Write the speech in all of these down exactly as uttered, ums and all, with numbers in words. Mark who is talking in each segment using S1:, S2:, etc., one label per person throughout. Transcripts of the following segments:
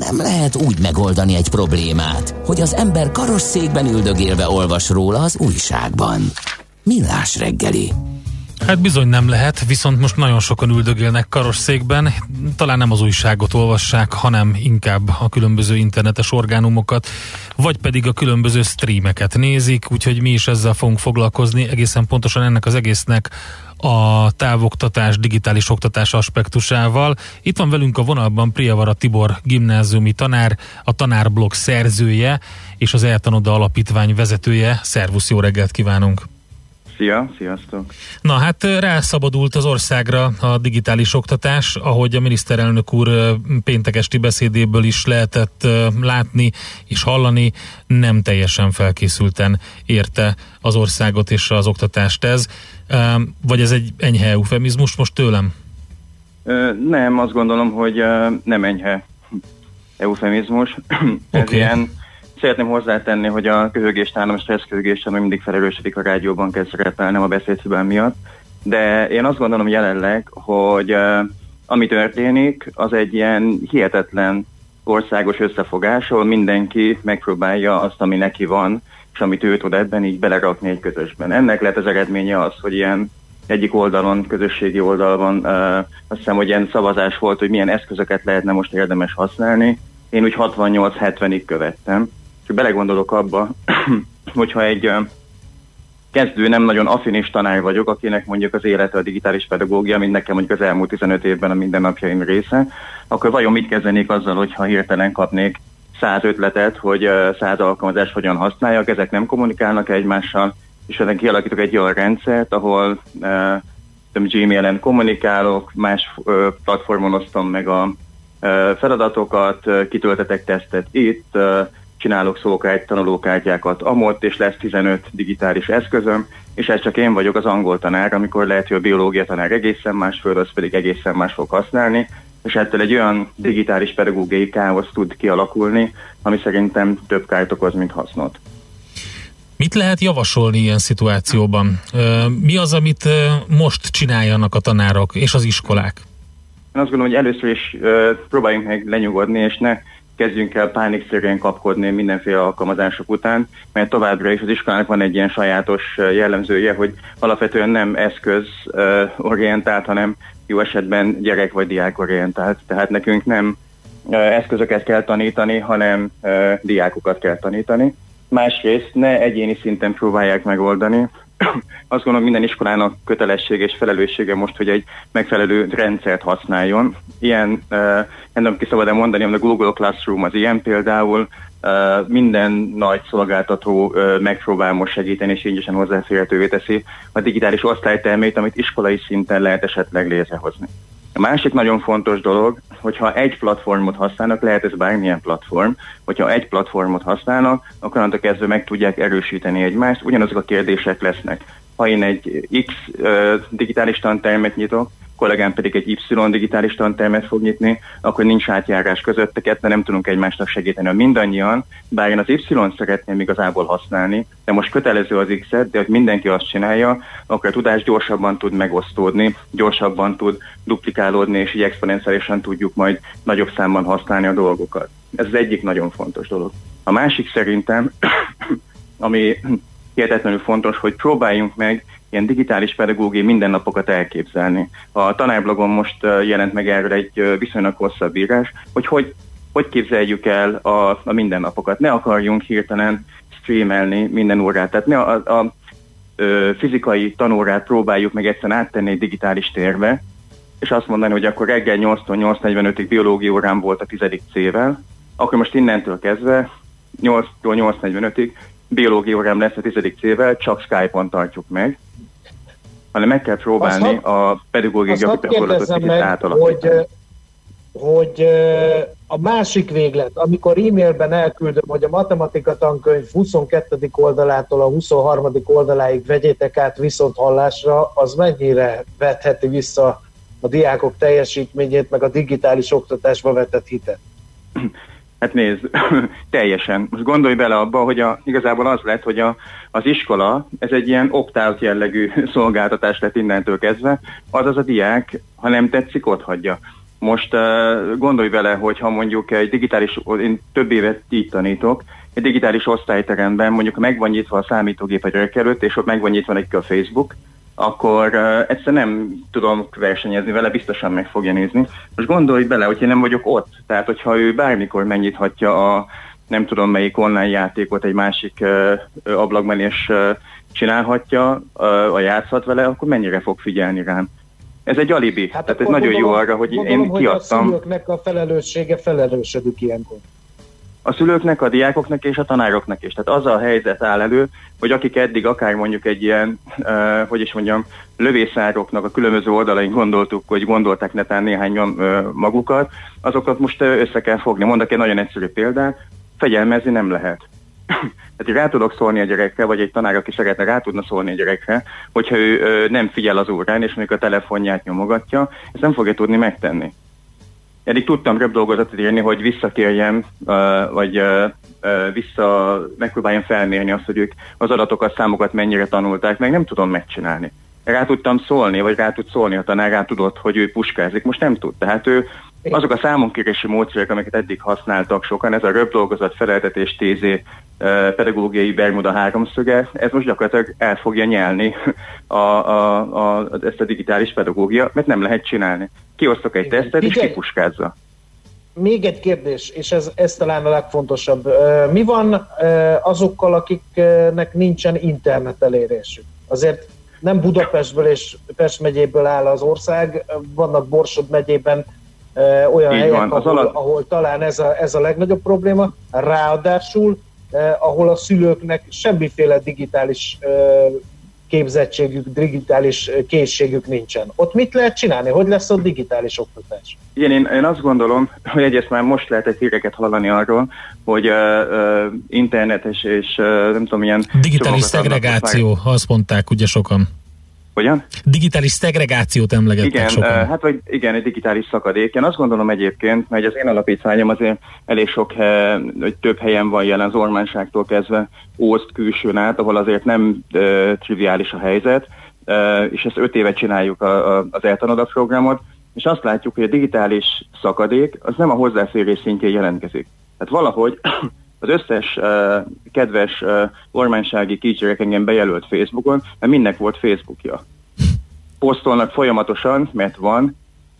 S1: nem lehet úgy megoldani egy problémát, hogy az ember karosszékben üldögélve olvas róla az újságban. Millás reggeli.
S2: Hát bizony nem lehet, viszont most nagyon sokan üldögélnek karosszékben, talán nem az újságot olvassák, hanem inkább a különböző internetes orgánumokat, vagy pedig a különböző streameket nézik, úgyhogy mi is ezzel fogunk foglalkozni, egészen pontosan ennek az egésznek a távoktatás, digitális oktatás aspektusával. Itt van velünk a vonalban Priavara Tibor gimnáziumi tanár, a Tanárblog szerzője és az Eltanoda Alapítvány vezetője. Szervusz, jó reggelt kívánunk!
S3: Szia, sziasztok!
S2: Na hát rászabadult az országra a digitális oktatás, ahogy a miniszterelnök úr péntek esti beszédéből is lehetett látni és hallani, nem teljesen felkészülten érte az országot és az oktatást ez. Vagy ez egy enyhe eufemizmus most tőlem?
S3: Nem, azt gondolom, hogy nem enyhe eufemizmus. Ez
S2: okay.
S3: ilyen, szeretném hozzátenni, hogy a köhögés nálam, a stresszköhögés ami mindig felerősödik a rádióban, kell szerepelnem a beszédhibám miatt. De én azt gondolom jelenleg, hogy ami történik, az egy ilyen hihetetlen országos összefogás, ahol mindenki megpróbálja azt, ami neki van, és amit ő tud ebben így belerakni egy közösben. Ennek lett az eredménye az, hogy ilyen egyik oldalon, közösségi oldalon uh, azt hiszem, hogy ilyen szavazás volt, hogy milyen eszközöket lehetne most érdemes használni. Én úgy hatvannyolc hetvenig követtem. És belegondolok abba, hogyha egy uh, kezdő, nem nagyon affinis tanár vagyok, akinek mondjuk az élete a digitális pedagógia, mint nekem mondjuk az elmúlt tizenöt évben a mindennapjaim része, akkor vajon mit kezdenék azzal, hogyha hirtelen kapnék száz ötletet, hogy száz alkalmazást hogyan használjak, ezek nem kommunikálnak egymással, és ennek kialakítok egy olyan rendszert, ahol uh, Gmailen kommunikálok, más uh, platformon osztom meg a uh, feladatokat, uh, kitöltetek tesztet itt, uh, csinálok szókártyát, tanulókártyákat amott, és lesz tizenöt digitális eszközöm, és ez csak én vagyok az angol tanár, amikor lehet, hogy a biológia tanár egészen más földrajz pedig egészen más fog használni, és ettől egy olyan digitális pedagógiai káosz tud kialakulni, ami szerintem több kárt okoz, mint hasznot.
S2: Mit lehet javasolni ilyen szituációban? Mi az, amit most csináljanak a tanárok és az iskolák?
S3: Én azt gondolom, hogy először is próbáljunk meg lenyugodni, és ne kezdjünk el pánikszerűen kapkodni mindenféle alkalmazások után, mert továbbra is az iskolának van egy ilyen sajátos jellemzője, hogy alapvetően nem eszközorientált, hanem jó esetben gyerek vagy diákorientált. Tehát nekünk nem eszközöket kell tanítani, hanem diákokat kell tanítani. Másrészt ne egyéni szinten próbálják megoldani. Azt gondolom, minden iskolának kötelessége és felelőssége most, hogy egy megfelelő rendszert használjon. Ilyen, nem ki szabad mondani, a Google Classroom az ilyen például, minden nagy szolgáltató megpróbál most segíteni, és ingyenesen hozzáférhetővé teszi a digitális osztálytermét, amit iskolai szinten lehet esetleg létrehozni. A másik nagyon fontos dolog, hogyha egy platformot használnak, lehet ez bármilyen platform, hogyha egy platformot használnak, akkor annak kezdve meg tudják erősíteni egymást, ugyanazok a kérdések lesznek. Ha én egy X uh, digitális tantermet nyitok, kollégám pedig egy Y digitális tantermet fog nyitni, akkor nincs átjárás közötteket, de nem tudunk egymásnak segíteni. Mindannyian, bár én az Y-t szeretném igazából használni, de most kötelező az X-et, de hogy mindenki azt csinálja, akkor a tudás gyorsabban tud megosztódni, gyorsabban tud duplikálódni, és így exponenciálisan tudjuk majd nagyobb számban használni a dolgokat. Ez az egyik nagyon fontos dolog. A másik szerintem, ami hihetetlenül fontos, hogy próbáljunk meg ilyen digitális pedagógiai mindennapokat elképzelni. A Tanárblogon most jelent meg erről egy viszonylag hosszabb írás, hogy hogy, hogy képzeljük el a, a mindennapokat. Ne akarjunk hirtelen streamelni minden órát, tehát ne a, a, a fizikai tanórát próbáljuk meg egyszerűen áttenni egy digitális térbe, és azt mondani, hogy akkor reggel nyolctól nyolc negyvenötig biológia órám volt a tizedik C-vel, akkor most innentől kezdve nyolctól nyolc negyvenötig biológia órám lesz a tizedik C-vel, csak Skype-on tartjuk meg, hanem meg kell próbálni
S4: azt
S3: a pedagógiai gyakorlatot kicsit átalakítani.
S4: Hogy, hogy a másik véglet, amikor e-mailben elküldöm, hogy a matematika tankönyv huszonkettedik oldalától a huszonharmadik oldaláig vegyétek át viszont hallásra, az mennyire vetheti vissza a diákok teljesítményét, meg a digitális oktatásba vetett hitet?
S3: Hát nézd, teljesen. Most gondolj bele abba, hogy a, igazából az lett, hogy a, az iskola, ez egy ilyen opt-out jellegű szolgáltatás lett innentől kezdve, azaz a diák, ha nem tetszik, ott hagyja. Most uh, gondolj vele, hogy ha mondjuk egy digitális, én több évet így tanítok, egy digitális osztályteremben mondjuk meg van nyitva a számítógép a gyerek előtt, és ott meg van nyitva neki a Facebook, akkor uh, egyszer nem tudom versenyezni vele, biztosan meg fogja nézni. Most gondolj bele, hogy én nem vagyok ott, tehát hogyha ő bármikor megnyithatja a nem tudom melyik online játékot egy másik uh, ablakban, és uh, csinálhatja, uh, játszhat vele, akkor mennyire fog figyelni rám. Ez egy alibi, hát tehát ez nagyon gondolom, jó arra, hogy gondolom, én kiadtam.
S4: Hogy a szülőknek a felelőssége felelősödik ilyenkor.
S3: A szülőknek, a diákoknak és a tanároknak is. Tehát az a helyzet áll elő, hogy akik eddig akár mondjuk egy ilyen, uh, hogy is mondjam, lövészároknak a különböző oldalain gondoltuk, hogy gondolták netán néhányan uh, magukat, azokat most uh, össze kell fogni. Mondok egy nagyon egyszerű példát, fegyelmezni nem lehet. Tehát rá tudok szólni a gyerekre, vagy egy tanár, aki szeretne, rá tudna szólni a gyerekre, hogyha ő ö, nem figyel az órán, és mondjuk a telefonját nyomogatja, ezt nem fogja tudni megtenni. Eddig tudtam röbb dolgozatot írni, hogy visszakérjem, uh, vagy uh, uh, vissza megpróbáljam felmérni azt, hogy ők az adatokat, számokat mennyire tanulták, meg nem tudom megcsinálni. Rá tudtam szólni, vagy rá tud szólni a tanár, rá tudott, hogy ő puskázik, most nem tud. Tehát ő azok a számonkérési módszerek, amiket eddig használtak sokan, ez a röbb dolgozat, feleltetés, tézé, pedagógiai Bermuda háromszöge, ez most gyakorlatilag el fogja nyelni a, a, a, ezt a digitális pedagógia, mert nem lehet csinálni. Kiosztok egy tesztet, és kipuskázza.
S4: Még egy kérdés, és ez, ez talán a legfontosabb. Mi van azokkal, akiknek nincsen internet elérésük? Azért nem Budapestből és Pest megyéből áll az ország, vannak Borsod megyében olyan
S3: így
S4: helyek,
S3: van,
S4: ahol,
S3: alatt...
S4: ahol talán ez a, ez a legnagyobb probléma, ráadásul eh, ahol a szülőknek semmiféle digitális eh, képzettségük, digitális készségük nincsen. Ott mit lehet csinálni? Hogy lesz a digitális oktatás?
S3: Igen, én, én azt gondolom, hogy egyrészt már most lehet egy híreket hallani arról, hogy uh, uh, internetes és uh, nem tudom, milyen...
S2: Digitális szegregáció, már... azt mondták ugye sokan.
S3: Hogyan?
S2: Digitális szegregációt emlegettek
S3: igen,
S2: sokan.
S3: Uh, hát vagy igen, egy digitális szakadék. Én azt gondolom egyébként, hogy az én alapítványom azért elég sok, hogy több helyen van jelen, az Ormánságtól kezdve Ószt külsőn át, ahol azért nem uh, triviális a helyzet, uh, és ezt öt éve csináljuk a, a, az Eltanoda programot, és azt látjuk, hogy a digitális szakadék az nem a hozzáférés szintjén jelentkezik. Tehát valahogy az összes uh, kedves uh, ormánsági kisgyerek engem bejelölt Facebookon, mert mindennek volt Facebookja. Posztolnak folyamatosan, mert van,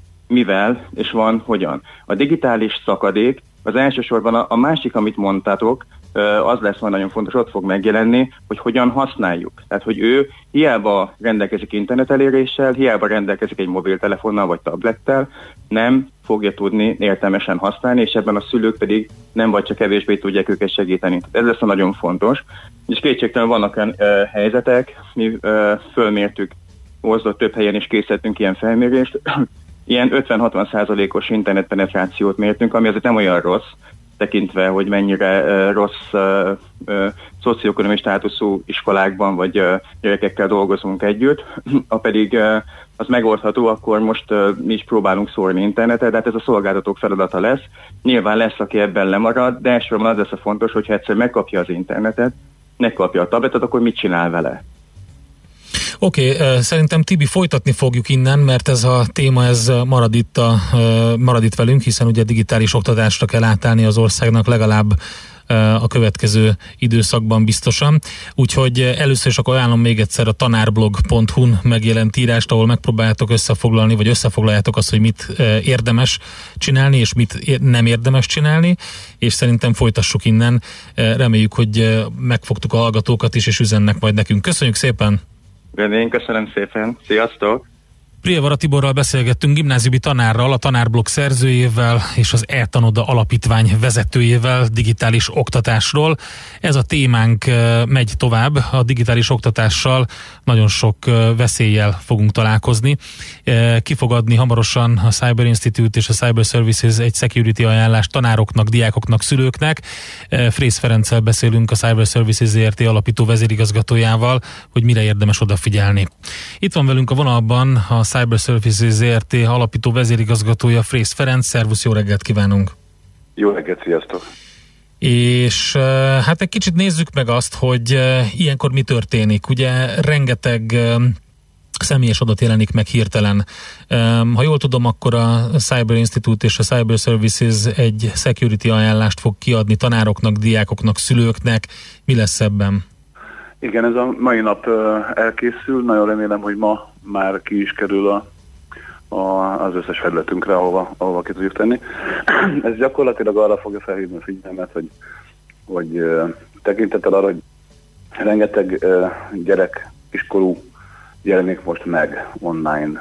S3: mivel, és van, hogyan. A digitális szakadék az elsősorban a, a másik, amit mondtátok, uh, az lesz majd nagyon fontos, ott fog megjelenni, hogy hogyan használjuk. Tehát, hogy ő hiába rendelkezik internet eléréssel, hiába rendelkezik egy mobiltelefonnal vagy tablettel, nem fogja tudni értelmesen használni, és ebben a szülők pedig nem vagy csak kevésbé tudják őket segíteni. Ez lesz a nagyon fontos. És kétségtelenül vannak olyan uh, helyzetek, mi uh, fölmértük, hozott több helyen is készítettünk ilyen felmérést, ilyen ötven-hatvan százalékos internetpenetrációt mértünk, ami azért nem olyan rossz, tekintve, hogy mennyire uh, rossz uh, uh, szocioekonomiai státuszú iskolákban vagy uh, gyerekekkel dolgozunk együtt, ha pedig uh, az megoldható, akkor most uh, mi is próbálunk szórni internetet, de hát ez a szolgáltatók feladata lesz. Nyilván lesz, aki ebben lemarad, de elsősorban az lesz a fontos, hogyha egyszer megkapja az internetet, megkapja a tabletet, akkor mit csinál vele?
S2: Oké, okay, szerintem Tibi folytatni fogjuk innen, mert ez a téma ez marad itt, a, marad itt velünk, hiszen ugye digitális oktatásra kell átállni az országnak legalább a következő időszakban biztosan. Úgyhogy először is akkor ajánlom még egyszer a tanárblog pont hu-n megjelent írást, ahol megpróbáljátok összefoglalni, vagy összefoglaljátok azt, hogy mit érdemes csinálni, és mit nem érdemes csinálni, és szerintem folytassuk innen. Reméljük, hogy megfogtuk a hallgatókat is, és üzennek majd nekünk. Köszönjük szépen!
S3: Én köszönöm szépen. Sziasztok!
S2: Prievara Tiborral beszélgettünk, gimnáziumi tanárral, a Tanárblog szerzőjével és az Eltanoda alapítvány vezetőjével digitális oktatásról. Ez a témánk megy tovább, a digitális oktatással nagyon sok veszéllyel fogunk találkozni. Ki fog adni hamarosan a Cyber Institute és a Cyber Services egy security ajánlást tanároknak, diákoknak, szülőknek. Frész Ferenccel beszélünk, a Cyber Services Zé Er Té alapító vezérigazgatójával, hogy mire érdemes odafigyelni. Itt van velünk a vonalban a Cyber Services Zé Er Té alapító vezérigazgatója, Frész Ferenc. Szervusz, jó reggelt kívánunk!
S5: Jó reggelt, sziasztok!
S2: És hát egy kicsit nézzük meg azt, hogy ilyenkor mi történik. Ugye rengeteg személyes adat jelenik meg hirtelen. Ha jól tudom, akkor a Cyber Institute és a Cyber Services egy security ajánlást fog kiadni tanároknak, diákoknak, szülőknek. Mi lesz ebben?
S5: Igen, ez a mai nap elkészül. Nagyon remélem, hogy ma már ki is kerül a, a, az összes felületünkre, ahova, ahova ki tudjuk tenni. Ez gyakorlatilag arra fogja felhívni a figyelmet, hogy, hogy tekintettel arra, hogy rengeteg gyerek, iskolú jelenik most meg online,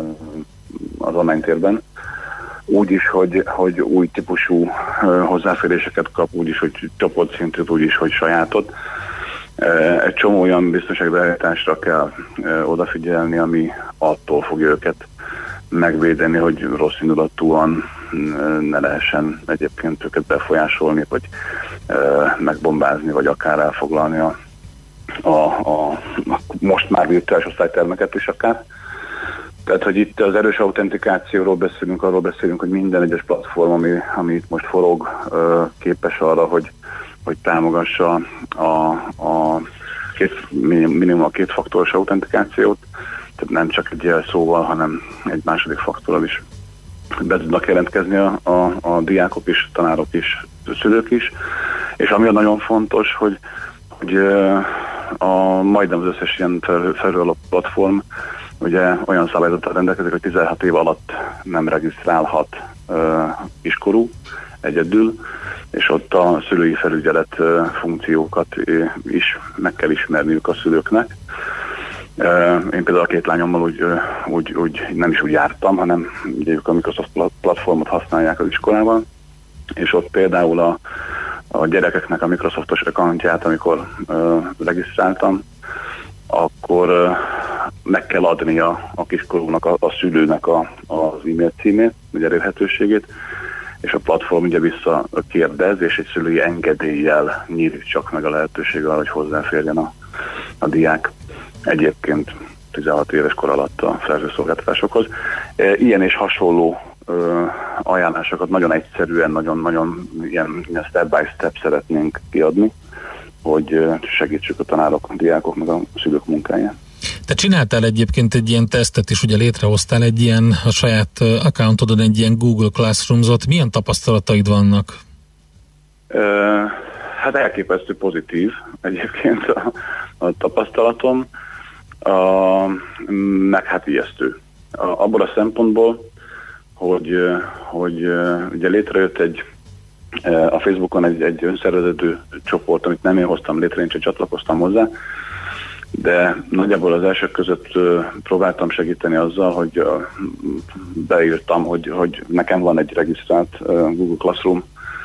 S5: az online térben. Úgy is, hogy, hogy új típusú hozzáféréseket kap, úgy is, hogy csoportszintűt, úgy is, hogy sajátot. Egy csomó olyan biztonságbeállításra kell odafigyelni, ami attól fogja őket megvédeni, hogy rossz indulatúan ne lehessen egyébként őket befolyásolni, vagy megbombázni, vagy akár elfoglalni a A, a, a most már virtuális osztálytermeket is akár. Tehát, hogy itt az erős autentikációról beszélünk, arról beszélünk, hogy minden egyes platform, ami, ami itt most forog, képes arra, hogy, hogy támogassa a, a két, minimum a kétfaktoros autentikációt, tehát nem csak egy jelszóval, hanem egy második faktorral is be tudnak jelentkezni a, a, a diákok is, tanárok is, szülők is. És ami nagyon fontos, hogy, hogy a majdnem az összes ilyen felhőalapú platform ugye olyan szabályzattal rendelkezik, hogy tizenhat év alatt nem regisztrálhat uh, iskolú egyedül, és ott a szülői felügyelet uh, funkciókat uh, is meg kell ismerniük a szülőknek. Uh, én például a két lányommal úgy, uh, úgy, úgy nem is úgy jártam, hanem ugye ők a Microsoft platformot használják az iskolában, és ott például a a gyerekeknek a Microsoftos accountját, amikor uh, regisztráltam, akkor uh, meg kell adni a, a kiskorúnak, a, a szülőnek a, az e-mail címét, vagy elérhetőségét, és a platform ugye visszakérdez, és egy szülői engedéllyel nyílik csak meg a lehetőség arra, hogy hozzáférjen a, a diák egyébként tizenhat éves kor alatt a felhőszolgáltatásokhoz. Ilyen és hasonló Ö, ajánlásokat nagyon egyszerűen, nagyon-nagyon ilyen, ilyen step by step szeretnénk kiadni, hogy segítsük a tanárok, a diákok, meg a szülők munkáját.
S2: Te csináltál egyébként egy ilyen tesztet is, ugye létrehoztál egy ilyen, a saját accountodon egy ilyen Google Classrooms-ot. Milyen tapasztalataid vannak?
S5: Ö, hát elképesztő pozitív egyébként a, a tapasztalatom, a, meg hát ijesztő. A, abból a szempontból, hogy, hogy ugye létrejött egy, a Facebookon egy, egy önszervezető csoport, amit nem én hoztam létre, én csak csatlakoztam hozzá, de nagyjából az elsők között próbáltam segíteni azzal, hogy beírtam, hogy, hogy nekem van egy regisztrált Google Classroom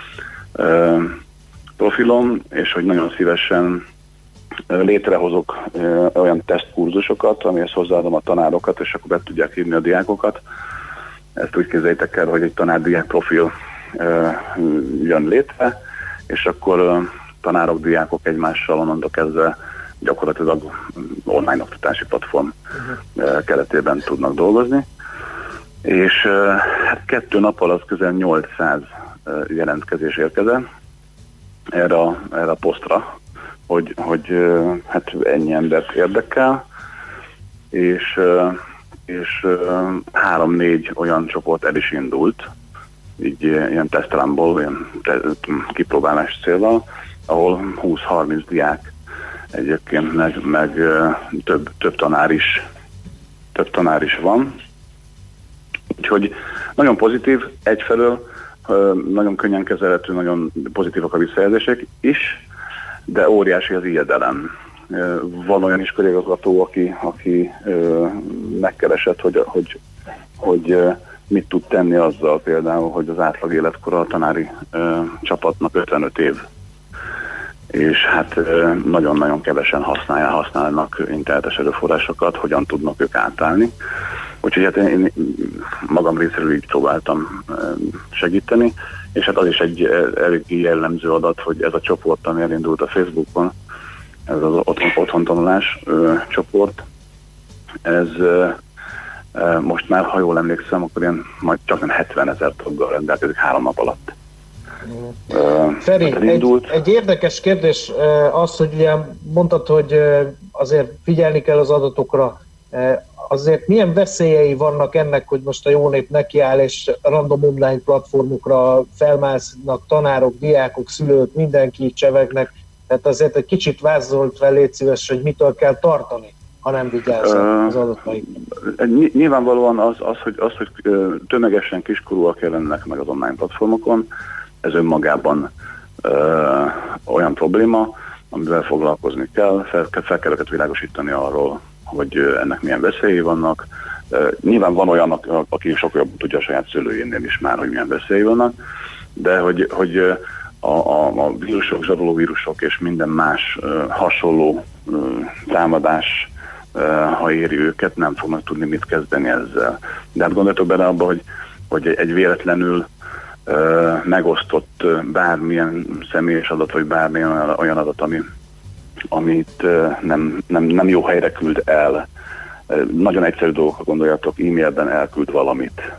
S5: profilom, és hogy nagyon szívesen létrehozok olyan tesztkurzusokat, amihez hozzáadom a tanárokat, és akkor be tudják hívni a diákokat. Ezt úgy képzeljétek el, hogy egy tanár-diák profil uh, jön létre, és akkor uh, tanárok, diákok egymással onnantól kezdve gyakorlatilag online oktatási platform uh, keretében tudnak dolgozni. És uh, hát kettő nap alatt közel nyolcszáz uh, jelentkezés érkezett erre a, erre a posztra, hogy, hogy uh, hát ennyi embert érdekel, és uh, és uh, három-négy olyan csoport el is indult, így ilyen tesztrámból, ilyen te- kipróbálás célval, ahol húsz-harminc diák egyébként, meg, meg uh, több, több tanár is több tanár is van. Úgyhogy nagyon pozitív egyfelől, uh, nagyon könnyen kezelhető, nagyon pozitívak a visszajelzések is, de óriási az ijedelem. Van olyan iskolaigazgató, aki, aki ö, megkeresett, hogy, hogy, hogy ö, mit tud tenni azzal például, hogy az átlag életkora a tanári ö, csapatnak ötvenöt év. És hát ö, nagyon-nagyon kevesen használják, használnak internetes erőforrásokat, hogyan tudnak ők átállni. Úgyhogy hát én, én magam részéről így próbáltam ö, segíteni, és hát az is egy elég jellemző adat, hogy ez a csoport, ami elindult a Facebookon, ez az otthon, otthontanulás ö, csoport, ez ö, ö, most már, ha jól emlékszem, akkor ilyen majd csak hetvenezer taggal rendelkezik három nap alatt. Ö,
S4: Feri, egy, egy érdekes kérdés az, hogy ugye mondtad, hogy azért figyelni kell az adatokra. azért milyen veszélyei vannak ennek, hogy most a jó nép nekiáll, és random online platformokra felmásznak tanárok, diákok, szülők, mindenki csevegnek, tehát azért egy kicsit vázolt fel, légy szíves, hogy mitől kell tartani, ha nem vigyáznak az adataikra.
S5: Nyilvánvalóan az, az, hogy, az, hogy tömegesen kiskorúak jelennek meg az online platformokon, ez önmagában ö, olyan probléma, amivel foglalkozni kell, fel, fel kell őket világosítani arról, hogy ennek milyen veszélyei vannak. Uh, nyilván van olyan, aki sokkal jobban tudja a saját szülőjénél is már, hogy milyen veszélyei vannak, de hogy, hogy a, a, a vírusok, zsaroló vírusok és minden más uh, hasonló uh, támadás, uh, ha éri őket, nem fognak tudni mit kezdeni ezzel. De hát gondoljatok bele abba, hogy, hogy egy véletlenül uh, megosztott uh, bármilyen személyes adat, vagy bármilyen olyan adat, ami amit nem, nem, nem jó helyre küld el. Nagyon egyszerű dolgokra gondoljatok, e-mailben elküld valamit.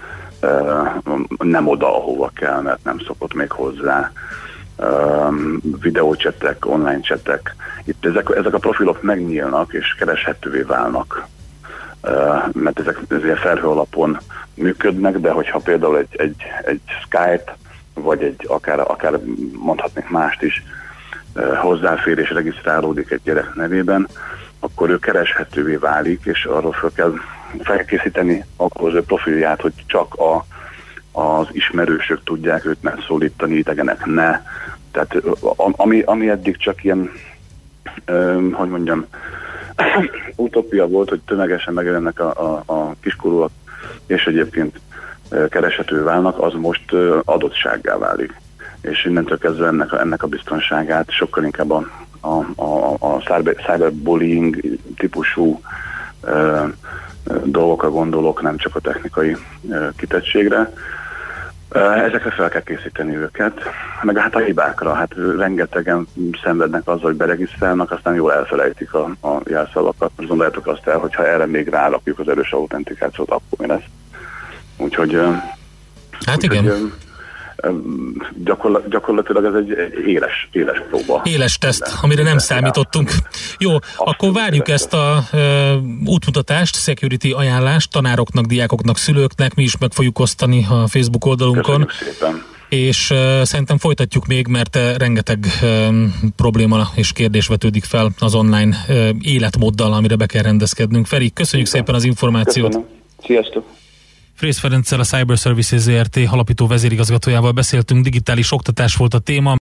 S5: Nem oda, ahova kell, mert nem szokott még hozzá. Videócsetek, online csetek. Itt ezek, ezek a profilok megnyílnak és kereshetővé válnak. Mert ezek, ezek felhő alapon működnek, de hogyha például egy, egy, egy Skype, vagy egy akár, akár mondhatnék mást is, hozzáfér és regisztrálódik egy gyerek nevében, akkor ő kereshetővé válik, és arról fel kell felkészíteni akkor az ő profilját, hogy csak a, az ismerősök tudják őt megszólítani, idegenek ne. Tehát ami, ami eddig csak ilyen, ö, hogy mondjam, utopia volt, hogy tömegesen megjelennek a, a, a kiskorúak, és egyébként kereshetővé válnak, az most adottsággá válik. És innentől kezdve ennek a, ennek a biztonságát sokkal inkább a, a, a, a cyberbullying típusú ö, ö, dolgokra gondolok, nem csak a technikai ö, kitettségre. Ö, ezekre fel kell készíteni őket, meg hát a hibákra. Hát rengetegen szenvednek azzal, hogy beregisztrálnak, aztán jól elfelejtik a, a jelszavakat. Most gondoljátok azt el, hogyha erre még rárakjuk az erős autentikációt, akkor mi lesz. Úgyhogy... Ö,
S2: hát
S5: úgyhogy,
S2: igen.
S5: Ö, Gyakorla, gyakorlatilag ez egy, egy éles, éles próba.
S2: Éles teszt, amire nem számítottunk. Jó, abszolút, akkor várjuk ezt a uh, útmutatást, security ajánlást tanároknak, diákoknak, szülőknek, mi is meg fogjuk osztani a Facebook oldalunkon. És uh, szerintem folytatjuk még, mert uh, rengeteg uh, probléma és kérdés vetődik fel az online uh, életmóddal, amire be kell rendezkednünk. Feri, köszönjük Igen. szépen az információt.
S5: Köszönöm. Sziasztok!
S2: Frész Ferenccel, a Cyber Services Zrt. alapító vezérigazgatójával beszéltünk, digitális oktatás volt a téma.